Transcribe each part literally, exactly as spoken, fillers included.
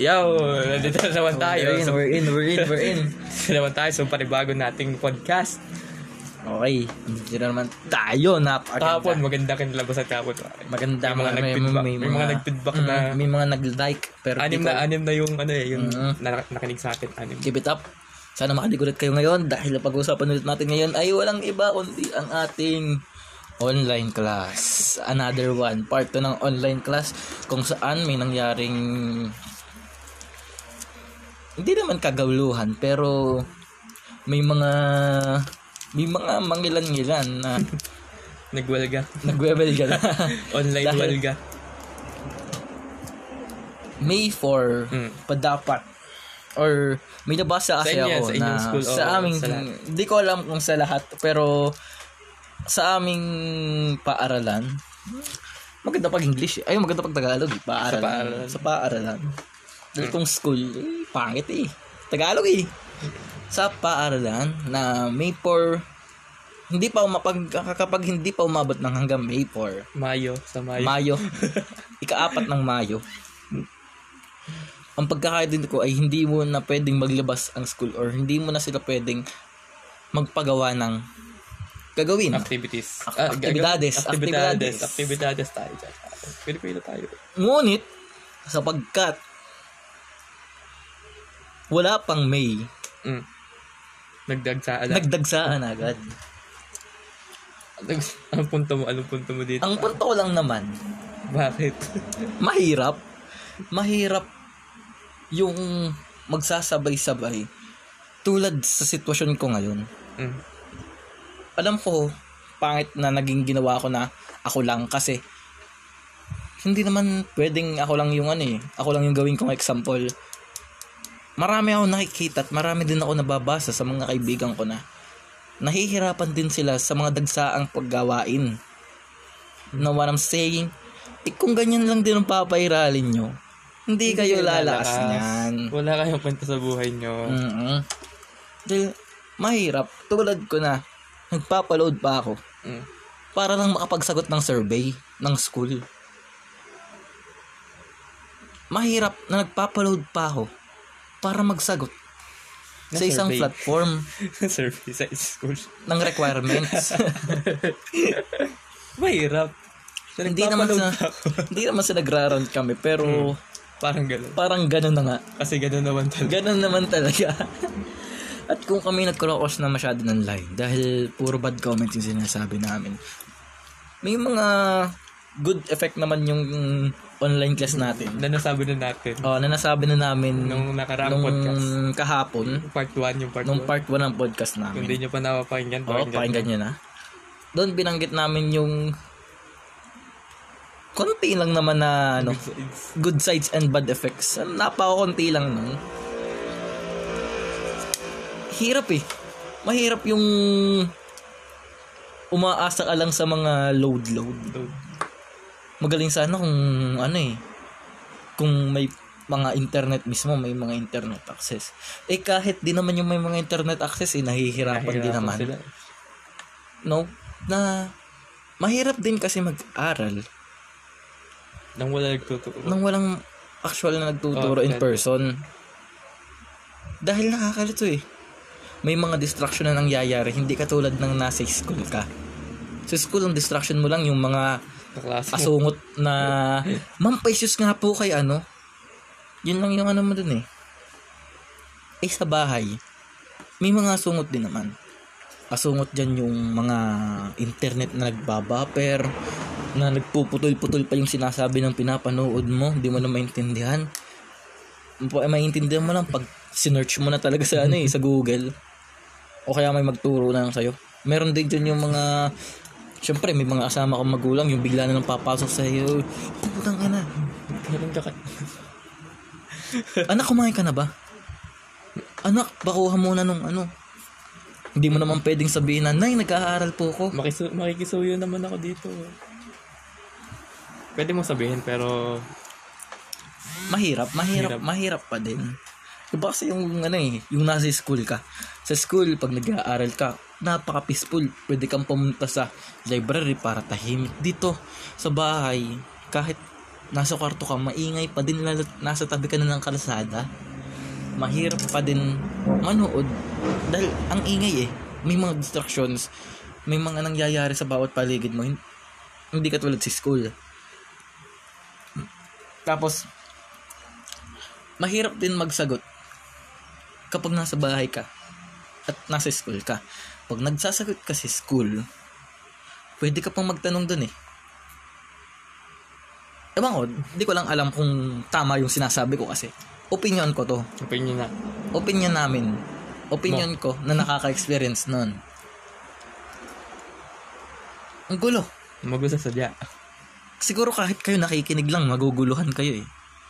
Yo, nandito na naman tayo. We're in, we're in, we're in, we're in. Nandito naman tayo sa panibago nating podcast. Okay, nandito na naman tayo. Napakaganda. Kahapon, maganda kinalabas at kahapon. Maganda. May mga nag-feedback, may, mga nag-feedback mm, na may mga nag-like. Pero anim na, anim na yung ano eh, yung mm-hmm. na, nakinig sa atin. Anim. Keep it up. Sana makadigulit kayo ngayon dahil ang pag-uusapan ulit natin ngayon ay walang iba kundi ang ating online class. Another one. Part two ng online class kung saan may nangyaring hindi naman kagawluhan pero may mga may mga mangilan-ngilan na nagwelga. Nagwewelga na. Online dahil welga. May four hmm. pa dapat or may nabasa kasi sa inyo, ako sa na school, sa oh, aming hindi ko alam kung sa lahat pero sa aming paaralan maganda pag English ay maganda pag Tagalog paaralan sa paaralan, sa paaralan. Dahil hmm. kung school eh, pangit eh Tagalog eh sa paaralan na May four hindi pa umapag kapag hindi pa umabot ng hanggang May four Mayo sa Mayo Mayo ikaapat ng Mayo ang pagkakaintindi ko ay hindi mo na pwedeng maglabas ang school or hindi mo na sila pwedeng magpagawa ng gagawin. Activities. Ah, actividades. Actividades. Actividades tayo. Pwede-pwede tayo. Ngunit, sapagkat wala pang May, mm. nagdagsaan na. Nagdagsaan agad. Anong punto mo? Anong punto mo dito? Ang punto ko lang naman. Bakit? mahirap. Mahirap yung magsasabay-sabay tulad sa sitwasyon ko ngayon. Mm. Alam ko, pangit na naging ginawa ko na ako lang kasi hindi naman pwedeng ako lang yung ano eh, ako lang yung gawin kong example. Marami ako nakikita at marami din ako nababasa sa mga kaibigan ko na nahihirapan din sila sa mga dagsaang paggawain. Know what I'm saying? Eh kung ganyan lang din ang papairalin nyo, hindi kayo lalakas niyan. Wala kayong kwenta sa buhay nyo. Mm-hmm. Dahil mahirap. Tulad ko na, nagpapaload pa ako. Mm. Para lang makapagsagot ng survey ng school. Mahirap na nagpapaload pa ako para magsagot na sa isang survey. Platform. Survey sa school. Ng requirements. Mahirap. So, hindi naman sa hindi naman sa nagra-round kami pero hmm. Parang gano'n. Parang gano'n na nga. Kasi gano'n naman talaga. Gano'n naman talaga. At kung kami nagkroos na masyado ng line dahil puro bad comments yung sinasabi namin. May mga good effect naman yung online class natin. Na nasabi na natin. Oo, na nasabi na namin nung nakaraang nung podcast. kahapon. Part one yung part nung part one ng podcast namin. Kung hindi nyo pa napapakinggan, Oo, pakinggan nyo na. Doon binanggit namin yung konti lang naman na ano, good sides, good sides and bad effects. Napaka-konti lang nun. Hirap eh. Mahirap yung umaasa ka lang sa mga load-load. Magaling sana kung ano eh, kung may mga internet mismo, may mga internet access. Eh kahit di naman yung may mga internet access eh, nahihirapan, nahihirapan din naman. Sila. No? Na mahirap din kasi mag-aral nang wala nagtuturo. Nang walang actual na nagtuturo oh, in person. Dahil nakakalito eh. May mga distraction na nangyayari. Hindi katulad ng nasa school ka. Sa school, ang distraction mo lang yung mga asungot na ma'am, pa-issues nga po kay ano. Yun lang yung ano mo dun eh. Eh sa bahay, may mga asungot din naman. Asungot dyan yung mga internet na nagbabaper, na nagpuputol-putol pa yung sinasabi ng pinapanood mo, hindi mo na maintindihan. Maintindihan mo lang pag sinearch mo na talaga sa ano eh, sa Google. O kaya may magturo na lang sa'yo. Meron din dyan yung mga, syempre may mga kasama kang magulang, yung bigla na lang papasok sa'yo, putang ina. Anak, kumain ka na ba? Anak, bakuha muna nung ano. Hindi mo naman pwedeng sabihin na, nay, nag-aaral po ako. Makisu- makikisuyo naman ako dito. Pwede mo sabihin pero mahirap, mahirap, mahirap, mahirap pa din. Diba kasi yung ano eh, yung nasa school ka. Sa school, pag nag-aaral ka, napaka-peaceful. Pwede kang pumunta sa library para tahimik. Dito, sa bahay, kahit nasa kwarto ka, maingay pa din, lalo nasa tabi ka na ng kalsada. Mahirap pa din manood dahil ang ingay eh. May mga distractions, may mga nangyayari sa bawat paligid mo. Hindi katulad sa school. Tapos mahirap din magsagot kapag nasa bahay ka at nasa school ka. Pag nagsasagot ka sa school, pwede ka pang magtanong dun eh. Ewan ko, di ko lang alam kung tama yung sinasabi ko kasi opinion ko to. Opinion na. Opinion namin. Opinion ko na nakaka-experience nun. Ang gulo. Magulo sa sadya. Siguro kahit kayo nakikinig lang, maguguluhan kayo eh.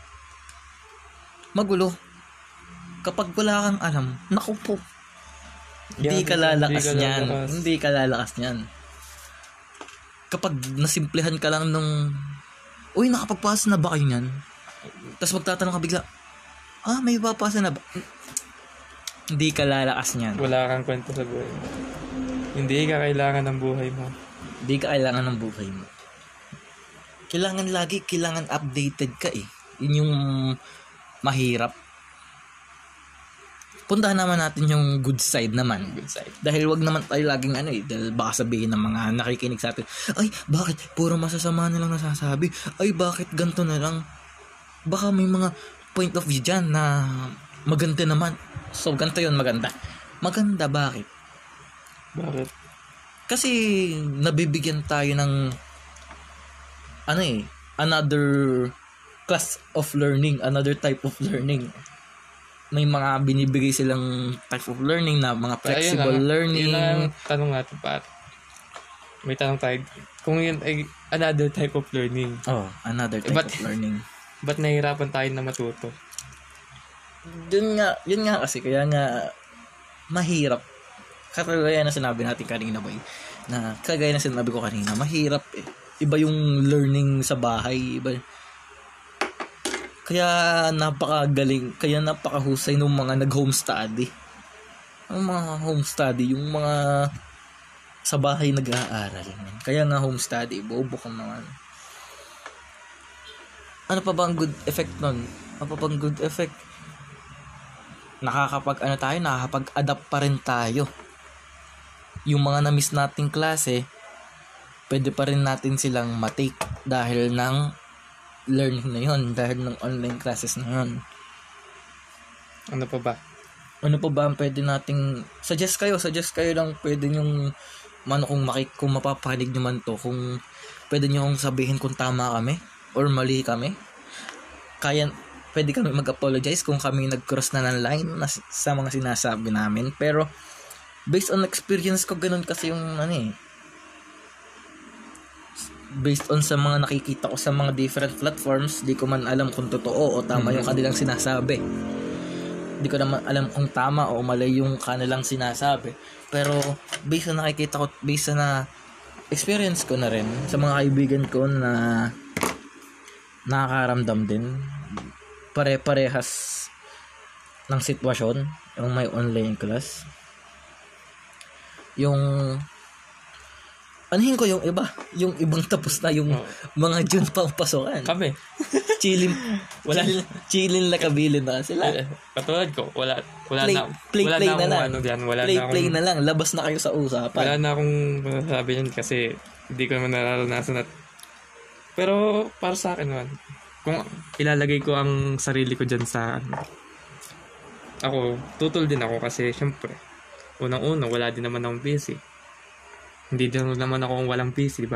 Magulo. Kapag wala kang alam, naku po. Hindi ka lalakas niyan. Hindi ka lalakas niyan. Kapag nasimplihan ka lang nung, uy, nakapagpasa na ba kayo niyan? Tapos magtatanong ka bigla, ah, may papasa na ba? Hindi ka lalakas niyan. Wala kang kwento sa buhay mo. Hindi ka kailangan ng buhay mo. Hindi ka kailangan ng buhay mo. Kailangan lagi, kailangan updated ka eh. Yun yung mahirap. Puntahan naman natin yung good side naman. Good side. Dahil wag naman tayo laging ano eh. Dahil baka sabihin ng mga nakikinig sa atin, ay, bakit? Puro masasama na lang nasasabi. Ay, bakit ganito na lang? Baka may mga point of view dyan na maganda naman. So, ganito yun, maganda. Maganda, bakit? Bakit? Kasi nabibigyan tayo ng ano eh, another class of learning, another type of learning. May mga binibigay silang type of learning na mga flexible ayun, learning. Yun lang tanong natin, par. May tanong tayo. Kung yun ay another type of learning. Oh, another type eh, but, of learning. Ba't nahihirapan tayo na matuto? Yun nga, yun nga kasi, kaya nga mahirap. Kagaya na sinabi natin kanina, boy. Na kagaya na sinabi ko kanina, mahirap eh. Iba yung learning sa bahay, iba. Kaya napakagaling, kaya napakahusay ng mga nag-home study. Ang mga home study, yung mga sa bahay nag-aaral. Kaya nga home study, bobo ka naman. Ano pa ba ang good effect nun? Ano pa bang good effect? Nakakapag ano tayo, nakakapag-adapt pa rin tayo. Yung mga na-miss nating klase, pwede pa rin natin silang matake dahil ng learning na yun, dahil ng online classes na yun. Ano pa ba? Ano pa ba ang pwede nating suggest kayo, suggest kayo lang, pwede nyong mano kung makik kung mapapanig nyo man to, kung pwede nyo kong sabihin kung tama kami or mali kami. Kaya pwede kami mag-apologize kung kami nag-cross na ng line na sa mga sinasabi namin, pero based on experience ko, ganun kasi yung ano eh, based on sa mga nakikita ko sa mga different platforms, di ko man alam kung totoo o tama yung kanilang sinasabi. Di ko naman alam kung tama o mali yung kanilang sinasabi. Pero based sa nakikita ko, based sa na experience ko na rin sa mga kaibigan ko na nakakaramdam din, pare-parehas ng sitwasyon, yung may online class. Yung anihin ko yung iba, yung ibang tapos na yung oh. mga June pa pasokan. Kami. Chilling, wala chilling, chilling lakabilin na sila. Katulad ko, wala wala play, na play, wala play na, na lang. Ano diyan, wala play, na akong, play na lang, labas na kayo sa usapan. Wala na akong masasabi yan kasi hindi ko naman nararanasan at pero para sa akin naman, kung ilalagay ko ang sarili ko diyan sa ako, tutol din ako kasi syempre unang-una wala din naman akong P C. Hindi din naman ako walang P C, ba?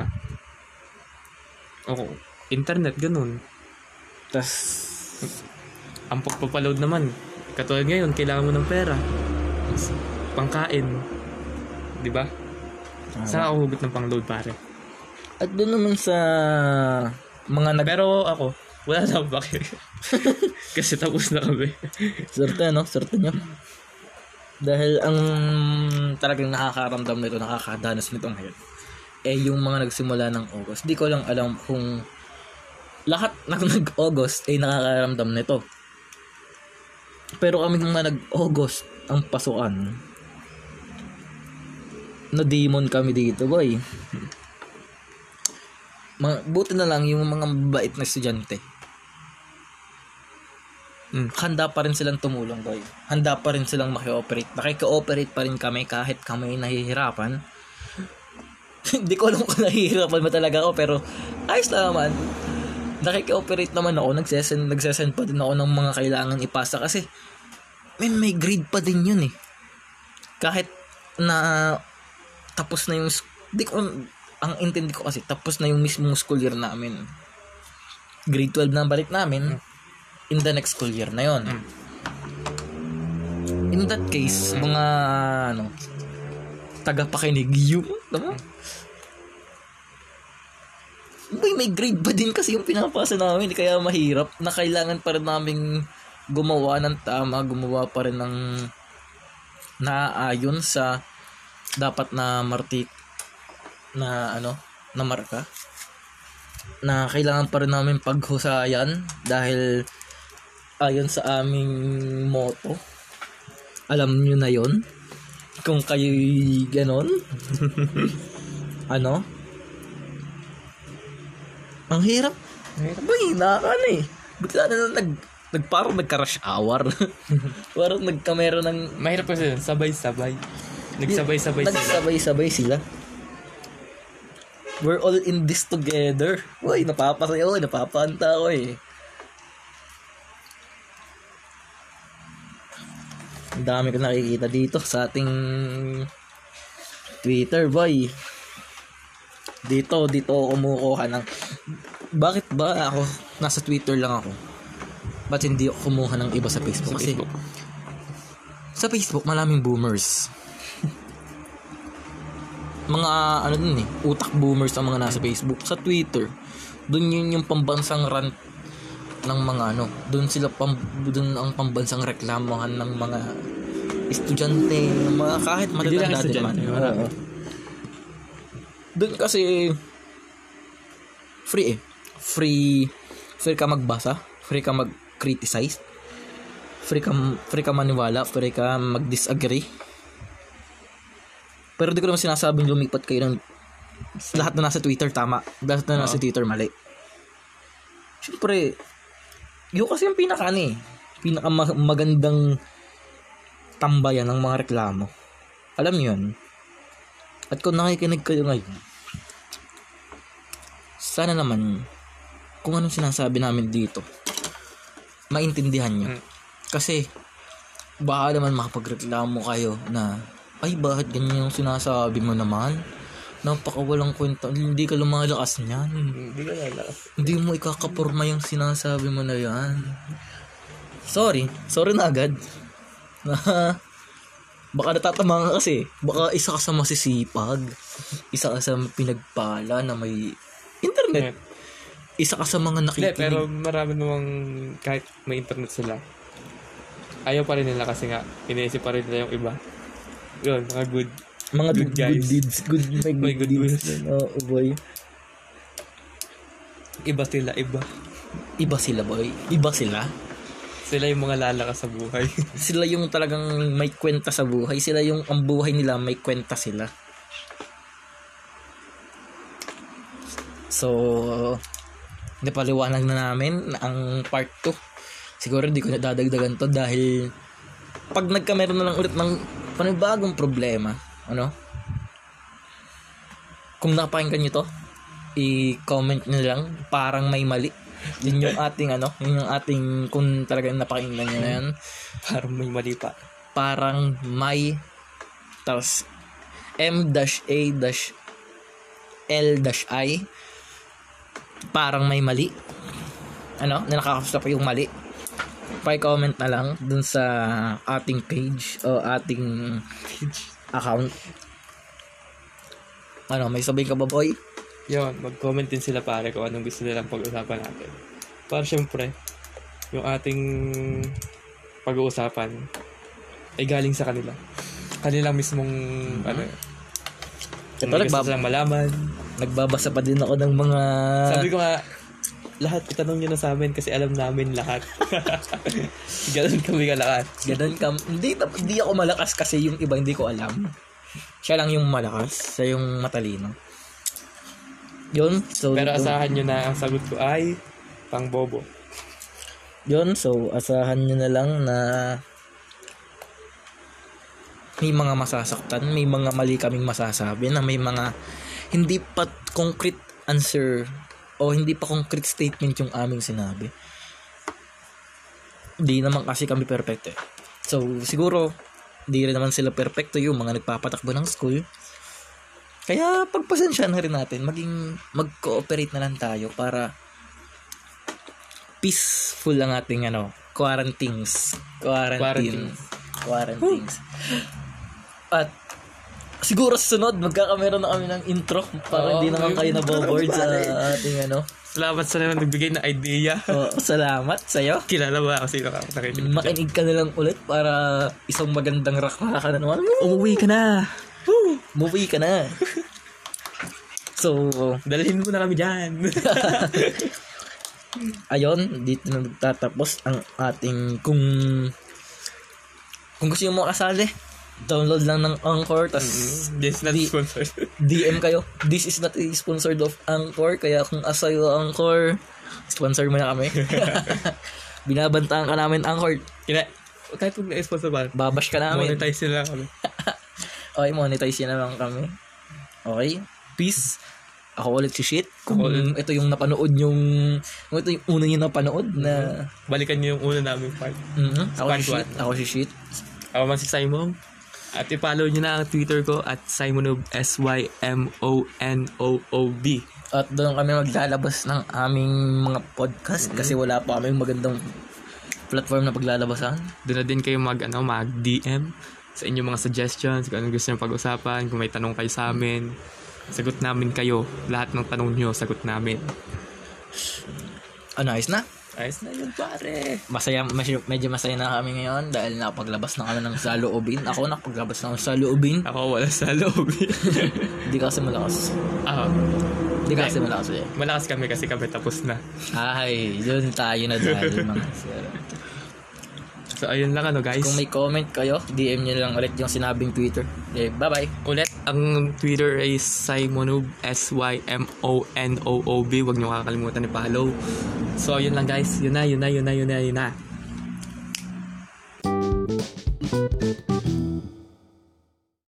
O internet, ganun. Tas ang pagpapaload naman, katulad ngayon, kailangan mo ng pera. Pangkain. Di ba? Saan ako hugot ng pang-load, pare? At doon naman sa mga nag... Pero ako, wala na akong bakit. Kasi tapos na kami. Swerte, no? Swerte nyo. Dahil ang talagang nakakaramdam nito, nakakadanas nito ngayon, eh yung mga nagsimula ng August. Di ko lang alam kung lahat ng nag-August ay nakakaramdam nito. Pero kami mga nag-August ang pasukan, na demon kami dito, boy. mga, buti na lang yung mga mabait na estudyante. Mm. Handa pa rin silang tumulong, boy. Handa pa rin silang maki-operate. Nakika-operate pa rin kami kahit kami nahihirapan. Hindi ko alam kung nahihirapan ba talaga ako, pero ayos na naman. Nakika-operate naman ako. Nagsesend, nagsesend pa din ako ng mga kailangan ipasa kasi man, may grade pa din yun eh. Kahit na tapos na yung di ko, ang intindi ko kasi tapos na yung mismong school year namin. Grade twelve na balik namin in the next school year na yon. In that case, mga ano, tagapakinig yung tama? May, may grade pa din kasi yung pinapasa namin kaya mahirap na kailangan pa rin naming gumawa ng tama, gumawa pa rin ng naaayon sa dapat na martik na ano, na marka na kailangan pa rin namin paghusayan dahil ayon sa aming motto. Alam nyo na yon kung kayo'y ganon. Ano? Ang hirap. Bay, nakakano eh. Bigla na nag, nag parang nagka-rush hour. Parang nagkamera ng... Mahirap kasi yun, sabay-sabay. Nagsabay-sabay sila. Nagsabay-sabay sila. We're all in this together. Uy, napapasaya ko, napapanta ko eh. Ang dami ko nakikita dito sa ating Twitter, boy. Dito, dito ako kumukuha ng... Bakit ba ako nasa Twitter lang ako? Ba't hindi ako kumuha ng iba sa Facebook? Sa Kasi Facebook. sa Facebook, maraming boomers. Mga, ano din eh, utak boomers ang mga nasa Facebook. Sa Twitter, dun yun yung pambansang rant ng mga ano, dun sila, pam, dun ang pambansang reklamohan ng mga estudyante, ng mga kahit matatanda din naman. Oo. Dun kasi, free eh. Free, free ka magbasa, free ka mag-criticize, free ka, free ka maniwala, free ka mag-disagree. Pero di ko naman sinasabing lumipat kayo ng lahat na nasa Twitter tama, lahat na nasa Twitter mali. Siyempre, yun kasi yung pinaka ano eh, pinaka magandang tambayan ng mga reklamo. Alam niyo yun. At kung nakikinig kayo ngayon, sana naman kung anong sinasabi namin dito, maintindihan niyo. Kasi baka naman makapagreklamo kayo na ay, bakit ganyan yung sinasabi mo naman? Napakawalang kwenta. Hindi ka lumalakas niyan. Hindi ka lalakas. Hindi mo ikakapurma yung sinasabi mo na yan. Sorry. Sorry na agad. Baka natatama ka kasi. Baka isa ka sa masisipag. Isa ka sa pinagpala na may internet. Isa ka sa mga nakikinig. Hindi, pero marami namang kahit may internet sila, ayaw pa rin nila kasi nga iniisip pa rin nila yung iba. Yun, mga good mga good, good, guys. good deeds. Good, may good, May good deeds. wills. Oo, oh, boy. Iba sila, iba. Iba sila, boy. Iba sila. Sila yung mga lalakas sa buhay. Sila yung talagang may kwenta sa buhay. Sila yung ang buhay nila may kwenta sila. So, napaliwanag na namin ang part two. Siguro hindi ko na dadagdagan to dahil pag nagkameron na lang ulit ng panibagong problema, ano? Kung napakinggan nyo to, i-comment nyo lang, parang may mali. Yun yung ating ano, yun yung ating, kung talagang napakinggan nyo na yan, Parang may mali pa. parang may, tapos M-A-L-I, parang may mali. Ano? Na nakakagusto pa yung mali. Pa-comment na lang dun sa ating page o ating account. Ano, may sabihin ka ba, boy? Yun, mag-comment din sila pare kung anong gusto nilang pag-usapan natin. Para syempre, yung ating pag-uusapan ay galing sa kanila. Kanilang mismong, mm-hmm. ano, Ito, may gusto nagbab- silang malaman. nagbabasa pa din ako ng mga... Sabi ko nga, lahat itanong nyo na sa amin kasi alam namin lahat. Ganun kami kalakas. Ganun ka. Hindi, hindi ako malakas kasi yung iba hindi ko alam. Siya lang yung malakas. Siya yung matalino. Yun, so Pero asahan nyo na ang sagot ko ay pang bobo. Yun, so asahan nyo na lang na may mga masasaktan, may mga mali kaming masasabi, na may mga hindi pa concrete answer o hindi pa concrete statement yung aming sinabi. Di naman kasi kami perfecto eh. So siguro di rin naman sila perfecto yung mga nagpapatakbo ng school. Kaya pagpasensya na rin natin, maging mag-cooperate na lang tayo para peaceful ang ating ano, quarantines. Quarantine. Quarantines. At siguro sa sunod, magkakameron na kami ng intro para Oo, hindi naman kayo naboboard sa ating ano. Salamat sa naman nagbigay ng idea. Oh, salamat sa'yo. Kilala ba ako sino ka nakikinig? Makinig ka na lang ulit para isang magandang rakraka na naman. Umuwi ka na. Movie ka na. So, Dalhin mo na kami dyan. ayun, dito na nagtatapos ang ating kung kung gusto nyo makasali, download lang ng Anchor, tas This is not Di- sponsored. D M kayo. This is not a sponsored of Anchor, kaya kung asayo Anchor, sponsor mo na kami. Binabantaan ka namin Anchor. Kina, kahit kung na-sponsor ba, Babash ka namin. monetize nila kami. Okay, monetize na lang kami. Okay, peace. Ako ulit si Shit. Kung Ako ito yung napanood yung kung ito yung una nyo napanood na Balikan niyo yung una namin part. Mhm. Ako Part si Shit. one. Ako si Shit. Ako man si Simon. At i-follow nyo na ang Twitter ko at Simonob, S Y M O N O O B. At doon kami maglalabas ng aming mga podcast kasi wala pa kaming magandang platform na paglalabasan. Doon na din kayo mag, ano, mag-D M sa inyong mga suggestions, kung anong gusto nyo pag-usapan, kung may tanong kayo sa amin. Sagot namin kayo. Lahat ng tanong nyo, sagot namin. Ano, ayos na? Ayos na yun, pare. Masaya, medyo, medyo masaya na kami ngayon dahil nakapaglabas na kami ng saloobin. Ako nakapaglabas na ng saloobin. Ako wala sa loob. Hindi ka kasi malakas. Ah, Hindi ka kasi malakas eh. malakas kami kasi kami tapos na. Ay, yun tayo na dahil mga sir. So, ayun lang ano, guys. Kung may comment kayo, D M nyo lang ulit yung sinabing Twitter. Okay, bye-bye. Ulit, ang Twitter ay Simonob, S Y M O N O O B. Huwag nyo kakalimutan i-follow. So, yun lang guys. Yun na, yun na, yun na, yun na, yun na.